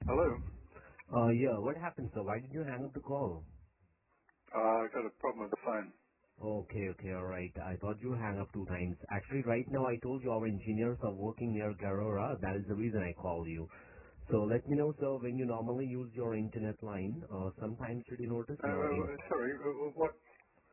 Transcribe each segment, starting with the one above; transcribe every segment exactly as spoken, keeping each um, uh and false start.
Hello. Uh, yeah, what happened, sir? Why did you hang up the call? Uh, I got a problem with the phone. Okay, okay, alright. I thought you hang up two times. Actually, right now I told you our engineers are working near Garora. That is the reason I called you. So let me know, sir, when you normally use your internet line, uh, sometimes did you notice Uh, your uh, in- sorry, uh, uh, what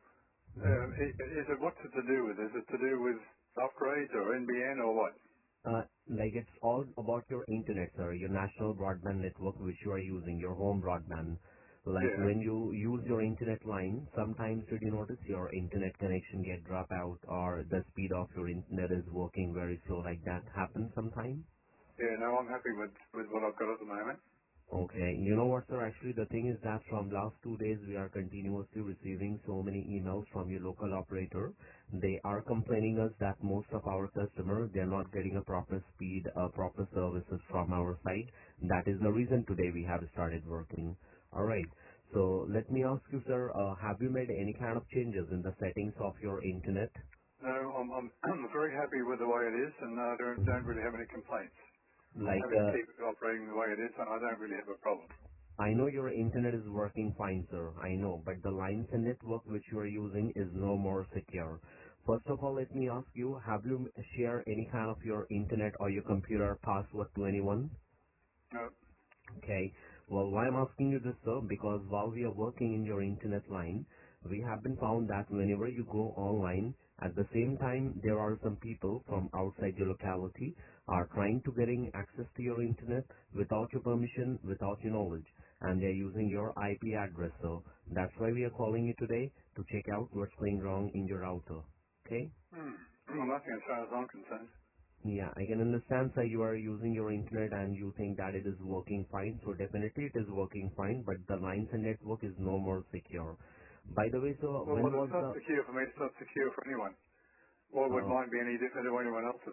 uh, i- is it? What's it to do with? Is it to do with upgrades or N B N or what? uh, like it's all about your internet, sir, your national broadband network which you are using, your home broadband. Like Yeah. when you use your internet line, sometimes did you notice your internet connection get drop out or the speed of your internet is working very slow, like that happens sometime? Yeah. No, I'm happy with with what I've got at the moment. Okay. You know what, sir? Actually, the thing is that from last two days, we are continuously receiving so many emails from your local operator. They are complaining us that most of our customers, they're not getting a proper speed, uh, proper services from our side. That is the reason today we have started working. All right. So let me ask you, sir, uh, have you made any kind of changes in the settings of your internet? No, I'm I'm, I'm very happy with the way it is, and I don't don't really have any complaints. I'm Like, happy to uh, keep it operating the way it is, and I don't really have a problem. I know your internet is working fine, sir. I know, but the lines and network which you are using is no more secure. First of all, let me ask you, have you shared any kind of your internet or your computer password to anyone? No. Okay. Well, why I'm asking you this, sir, because while we are working in your internet line, we have been found that whenever you go online, at the same time, there are some people from outside your locality are trying to getting access to your internet without your permission, without your knowledge, and they're using your I P address. So that's why we are calling you today to check out what's going wrong in your router. Okay? Hmm. Well, nothing as far as I'm concerned. Yeah, I can understand, sir, you are using your internet and you think that it is working fine. So definitely it is working fine, but the lines and network is no more secure. By the way, so Well, when well, was it's not the, secure for me. It's not secure for anyone. Why would uh, mine be any different to anyone else's?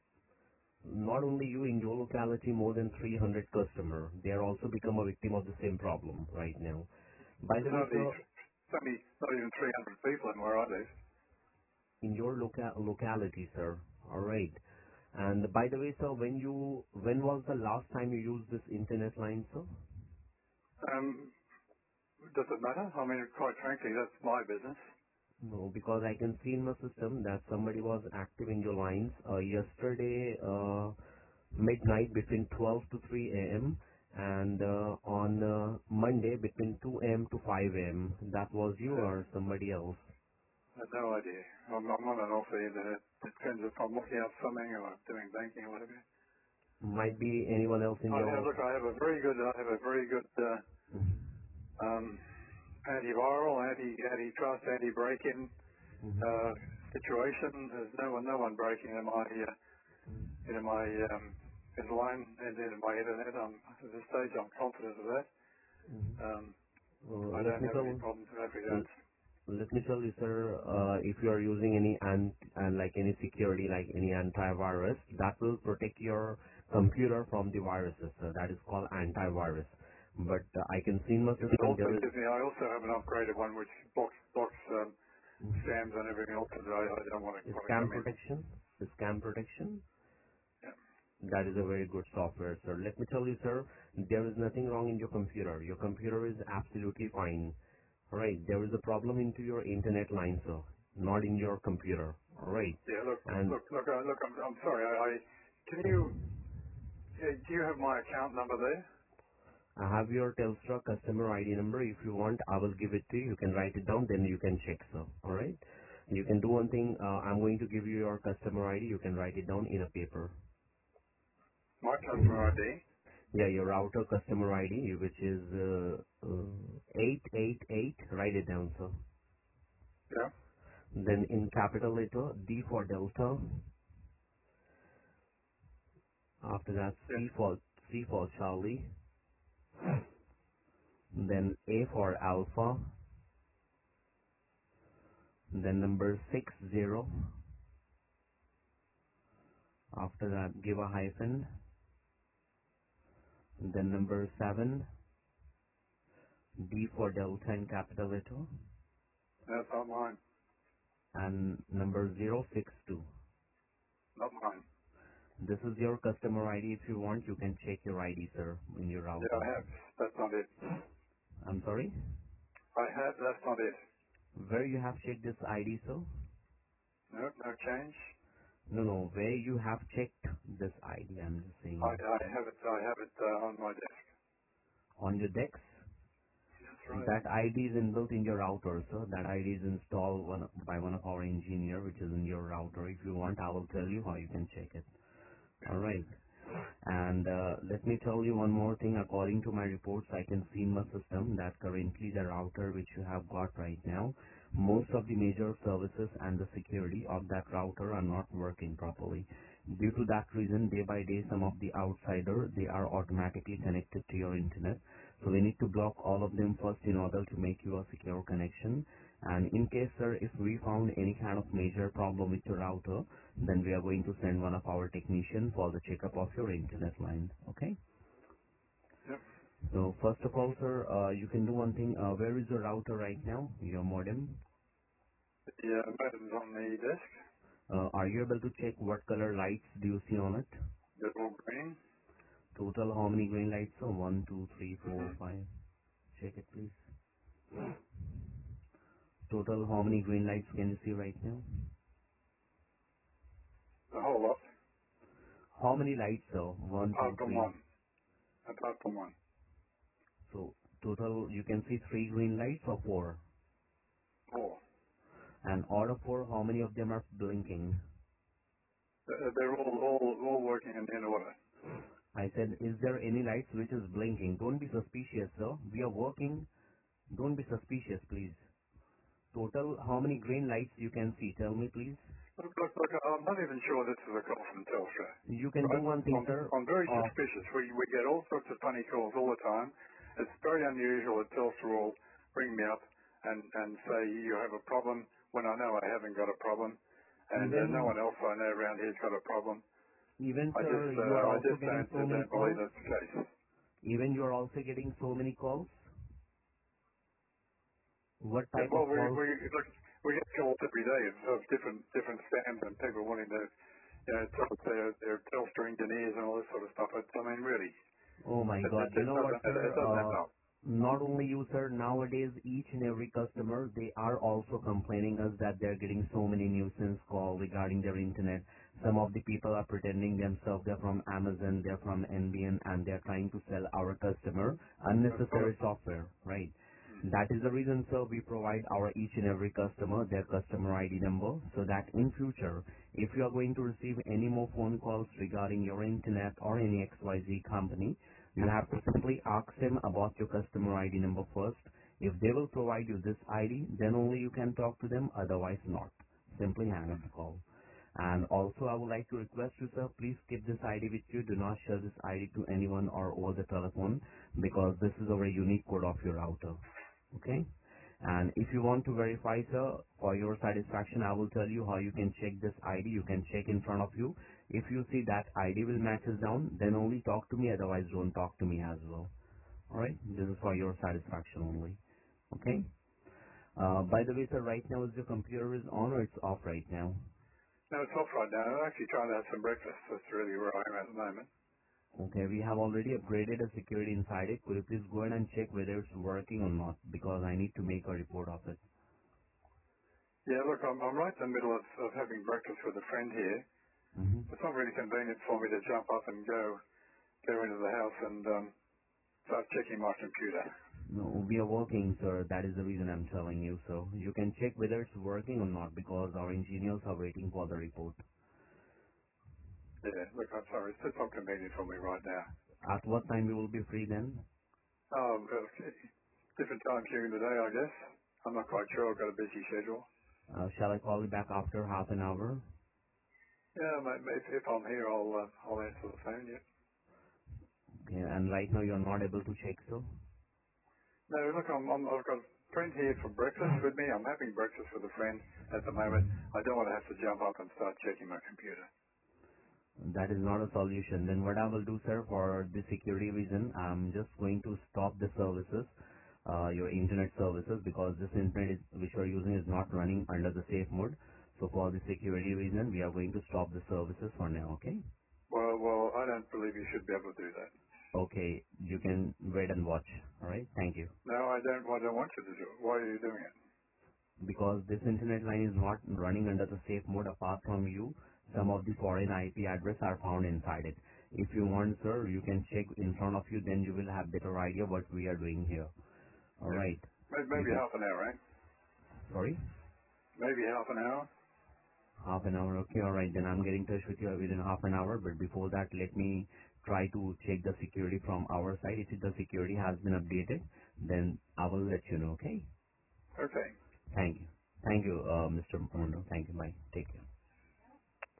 not only you in your locality, more than three hundred customer, they are also become a victim of the same problem right now. By the There's way, only, sir, it's only not even three hundred people in where I live. in your loca- locality, sir, alright. And by the way, sir, when you, when was the last time you used this internet line, sir? Um, does it matter? I mean, quite frankly, that's my business. No, because I can see in my system that somebody was active in your lines uh, yesterday uh, midnight between twelve to three a m and uh, on uh, Monday between two a m to five a m. That was you Uh, or somebody else? I have no idea. I'm, I'm on and off the internet. It depends if I'm looking up something or doing banking or whatever. Might be anyone else in I have, your. look, I have a very good, I have a very good uh, um, antiviral, anti, antitrust, anti-break-in Mm-hmm. uh, situation. There's no one, no one breaking into my, uh, into my, um, into line and into my internet. I'm, at this stage, I'm confident of that. Um, Uh, I let don't me have any tell. problems in that regard. Let me tell you, sir, uh, if you are using any ant and like any security, like any antivirus, that will protect your computer from the viruses. Sir. That is called antivirus. But uh, I can see in my It would system also there is give me, I also have an upgraded one which blocks, blocks um, scams and everything else that I, I don't want to, want to scam come in. protection. The scam protection. Yeah. That is a very good software, sir. Let me tell you, sir, there is nothing wrong in your computer. Your computer is absolutely fine. Alright, there is a problem into your internet line, sir, not in your computer. Alright, Yeah, look, and look, look, uh, look, I'm, I'm sorry. I, I, can you, uh, do you have my account number there? I have your Telstra customer I D number. If you want, I will give it to you. You can write it down, then you can check, sir. Alright? You can do one thing. Uh, I'm going to give you your customer I D. You can write it down in a paper. My customer I D. Yeah, your router customer I D, which is uh, uh, eight eight eight. Write it down, sir. Yeah. Then in capital letter, D for Delta. After that, Yeah. C for C for Charlie. Then A for Alpha. Then number six zero. After that, give a hyphen. Then number seven, D for Delta in capital letter, That's not mine. and number zero six two. Not mine. This is your customer I D. If you want, you can check your I D, sir, in your Yeah, router. I have. That's not it. I'm sorry? I have. That's not it. Where you have checked this I D, sir? No, no change. No, no, where you have checked this I D, I'm just I, saying. I have it. I have it uh, on my desk. On your decks, That's right. that I D is inbuilt in your router, sir. That I D is installed one, by one of our engineer, which is in your router. If you want, I will tell you how you can check it. Alright. And uh, let me tell you one more thing. According to my reports, I can see in my system that currently the router which you have got right now, most of the major services and the security of that router are not working properly. Due to that reason, day by day, some of the outsider, they are automatically connected to your internet. So we need to block all of them first in order to make you a secure connection. And in case, sir, if we found any kind of major problem with your router, then we are going to send one of our technicians for the checkup of your internet line. Okay? Yep. So first of all, sir, uh, you can do one thing. Uh, where is your router right now? Your modem? The uh, modems on the desk. Uh, are you able to check what color lights do you see on it? They're all green. Total how many green lights? So one, two, three, four, five. Check it, please. Total how many green lights can you see right now? The whole lot. How many lights, sir? One, Apart two, from three. one. Apart from one. So total you can see three green lights or four. Four. And out of four, how many of them are blinking? They're they're all, all, all working in, in order. I said, is there any lights which is blinking? Don't be suspicious, sir. We are working. Don't be suspicious, please. Total, how many green lights you can see? Tell me, please. Look, look, look, I'm not even sure this is a call from Telstra. You can do Right? one thing, I'm, sir. I'm very Uh, suspicious. We, we get all sorts of funny calls all the time. It's very unusual that Telstra will ring me up and, and say you have a problem when I know I haven't got a problem. And uh, no even, one else I know around here's got a problem. even, I just, sir, you uh, are I also just getting don't, so many don't believe calls. that's the case. Even you are also getting so many calls. What Yeah, type of well, we, calls? we, look, we get calls every day of, of different, different scams and people wanting to, you know, tell us they're, they're Telstra engineers and all this sort of stuff. It's, I mean, really, Oh my it, it God. You just know what, doesn't add, it sir? doesn't add Uh, up. not only you, sir. Nowadays, each and every customer, they are also complaining us that they're getting so many nuisance calls regarding their internet. Some of the people are pretending themselves they're from Amazon, they're from N B N, and they're trying to sell our customer That's right. unnecessary software, right? Mm. That is the reason, sir, we provide our each and every customer their customer I D number so that in future, if you are going to receive any more phone calls regarding your internet or any X Y Z company, you have to simply ask them about your customer I D number first. If they will provide you this I D, then only you can talk to them, otherwise not. Simply hang up the call. And also, I would like to request you, sir, please keep this I D with you. Do not share this I D to anyone or over the telephone because this is a very unique code of your router. Okay? And if you want to verify, sir, for your satisfaction, I will tell you how you can check this I D. You can check in front of you. If you see that I D will matches down, then only talk to me, otherwise don't talk to me as well. Alright? This is for your satisfaction only. Okay? Uh, by the way, sir, right now is your computer is on or it's off right now? No, it's off right now. I'm actually trying to have some breakfast. That's really where I am at the moment. Okay, we have already upgraded the security inside it. Could you please go ahead and check whether it's working or not? Because I need to make a report of it. Yeah, look, I'm, I'm right in the middle of, of having breakfast with a friend here. Mm-hmm. It's not really convenient for me to jump up and go go into the house and um, start checking my computer. No, we are working, sir. That is the reason I'm telling you. So you can check whether it's working or not because our engineers are waiting for the report. Yeah, look, I'm sorry. It's just not convenient for me right now. At what time you will be free then? Um, okay. Different times during the day, I guess. I'm not quite sure. I've got a busy schedule. Uh, shall I call you back after half an hour? Yeah, mate, if, if I'm here, I'll uh, I'll answer the phone. Yeah. Okay, and right now you're not able to check, so? No, look, I'm, I'm I've got a friend here for breakfast with me. I'm having breakfast with a friend at the moment. I don't want to have to jump up and start checking my computer. That is not a solution. Then what I will do, sir, for the security reason, I'm just going to stop the services, uh, your internet services, because this internet is, which you are using is not running under the safe mode. So for the security reason, we are going to stop the services for now, okay? Well, well, I don't believe you should be able to do that. Okay, you can wait and watch. All right, thank you. No, I don't. I don't want you to do it. Why are you doing it? Because this internet line is not running under the safe mode. Apart from you, some of the foreign I P address are found inside it. If you want, sir, you can check in front of you, then you will have better idea what we are doing here. All Yeah. right. Maybe, You maybe can, half an hour, right? sorry? Maybe half an hour. Half an hour. Okay, all right. Then I'm getting in touch with you within half an hour. But before that, let me try to check the security from our side. If the security has been updated, then I will let you know. Okay. Okay. Thank you. Thank you, uh, mister Mundo. Thank you. Bye. Take care.